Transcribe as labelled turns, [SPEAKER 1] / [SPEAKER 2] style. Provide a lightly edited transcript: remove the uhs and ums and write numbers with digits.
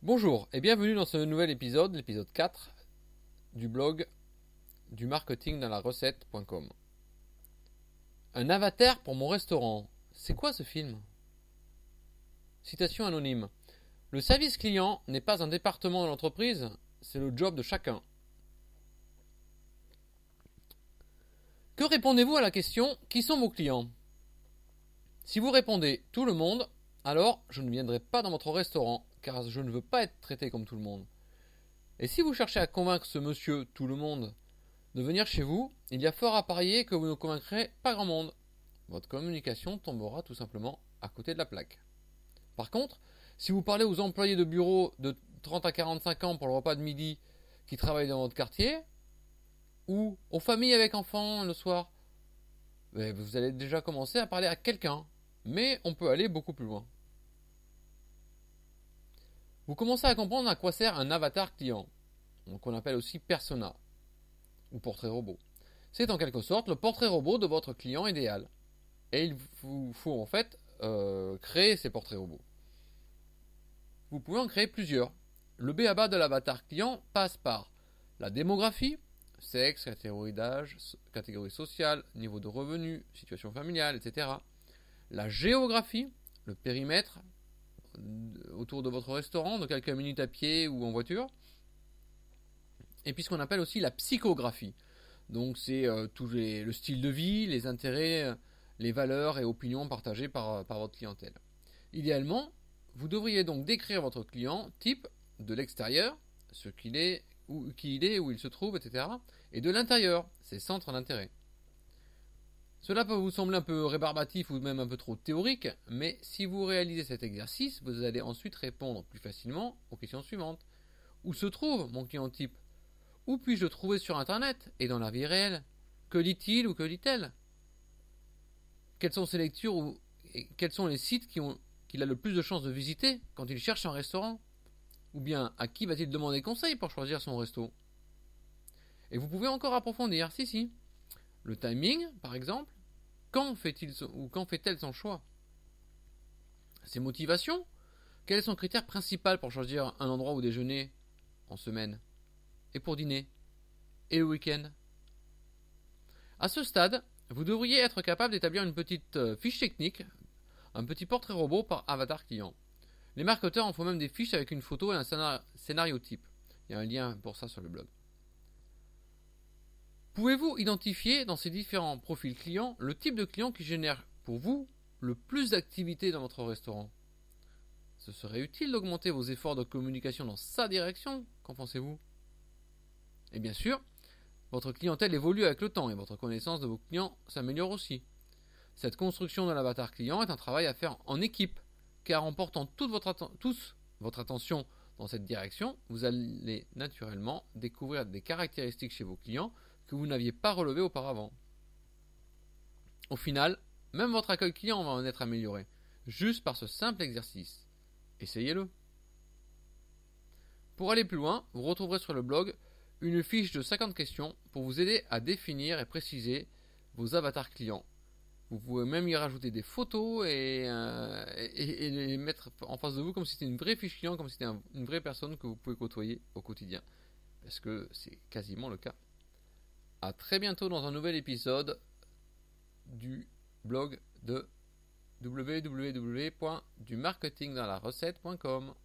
[SPEAKER 1] Bonjour et bienvenue dans ce nouvel épisode, l'épisode 4 du blog du marketing dans la recette.com. Un avatar pour mon restaurant. C'est quoi ce film ? Citation anonyme. Le service client n'est pas un département de l'entreprise, c'est le job de chacun. Que répondez-vous à la question « Qui sont vos clients ?» Si vous répondez « Tout le monde », alors je ne viendrai pas dans votre restaurant car je ne veux pas être traité comme tout le monde. Et si vous cherchez à convaincre ce monsieur tout le monde de venir chez vous, il y a fort à parier que vous ne convaincrez pas grand monde. Votre communication tombera tout simplement à côté de la plaque. Par contre, si vous parlez aux employés de bureau de 30 à 45 ans pour le repas de midi qui travaillent dans votre quartier, ou aux familles avec enfants le soir, vous allez déjà commencer à parler à quelqu'un, mais on peut aller beaucoup plus loin. Vous commencez à comprendre à quoi sert un avatar client, qu'on appelle aussi persona, ou portrait robot. C'est en quelque sorte le portrait robot de votre client idéal. Et il vous faut en fait créer ces portraits robots. Vous pouvez en créer plusieurs. Le b.a.-ba de l'avatar client passe par la démographie, sexe, catégorie d'âge, catégorie sociale, niveau de revenu, situation familiale, etc. La géographie, le périmètre autour de votre restaurant, de quelques minutes à pied ou en voiture. Et puis ce qu'on appelle aussi la psychographie. Donc c'est le style de vie, les intérêts, les valeurs et opinions partagées par votre clientèle. Idéalement, vous devriez donc décrire votre client type de l'extérieur, ce qu'il est, qui il est, où il se trouve, etc. Et de l'intérieur, ses centres d'intérêt. Cela peut vous sembler un peu rébarbatif ou même un peu trop théorique, mais si vous réalisez cet exercice, vous allez ensuite répondre plus facilement aux questions suivantes. Où se trouve mon client type ? Où puis-je le trouver sur Internet et dans la vie réelle ? Que lit-il ou que lit-elle ? Quelles sont ses lectures ou quels sont les sites qu'il a le plus de chances de visiter quand il cherche un restaurant ? Ou bien à qui va-t-il demander conseil pour choisir son resto ? Et vous pouvez encore approfondir, si. Le timing, par exemple. Quand fait-elle son choix ? Ses motivations ? Quel est son critère principal pour choisir un endroit où déjeuner en semaine ? Et pour dîner ? Et le week-end ? À ce stade, vous devriez être capable d'établir une petite fiche technique, un petit portrait robot par avatar client. Les marketeurs en font même des fiches avec une photo et un scénario type. Il y a un lien pour ça sur le blog. Pouvez-vous identifier dans ces différents profils clients le type de client qui génère pour vous le plus d'activité dans votre restaurant ? Ce serait utile d'augmenter vos efforts de communication dans sa direction, qu'en pensez-vous ? Et bien sûr, votre clientèle évolue avec le temps et votre connaissance de vos clients s'améliore aussi. Cette construction de l'avatar client est un travail à faire en équipe, car en portant toute votre attention dans cette direction, vous allez naturellement découvrir des caractéristiques chez vos clients que vous n'aviez pas relevées auparavant. Au final, même votre accueil client va en être amélioré, juste par ce simple exercice. Essayez-le. Pour aller plus loin, vous retrouverez sur le blog une fiche de 50 questions pour vous aider à définir et préciser vos avatars clients. Vous pouvez même y rajouter des photos et les mettre en face de vous comme si c'était une vraie fiche client, comme si c'était une vraie personne que vous pouvez côtoyer au quotidien. Parce que c'est quasiment le cas. A très bientôt dans un nouvel épisode du blog de www.dumarketingdanslarecette.com.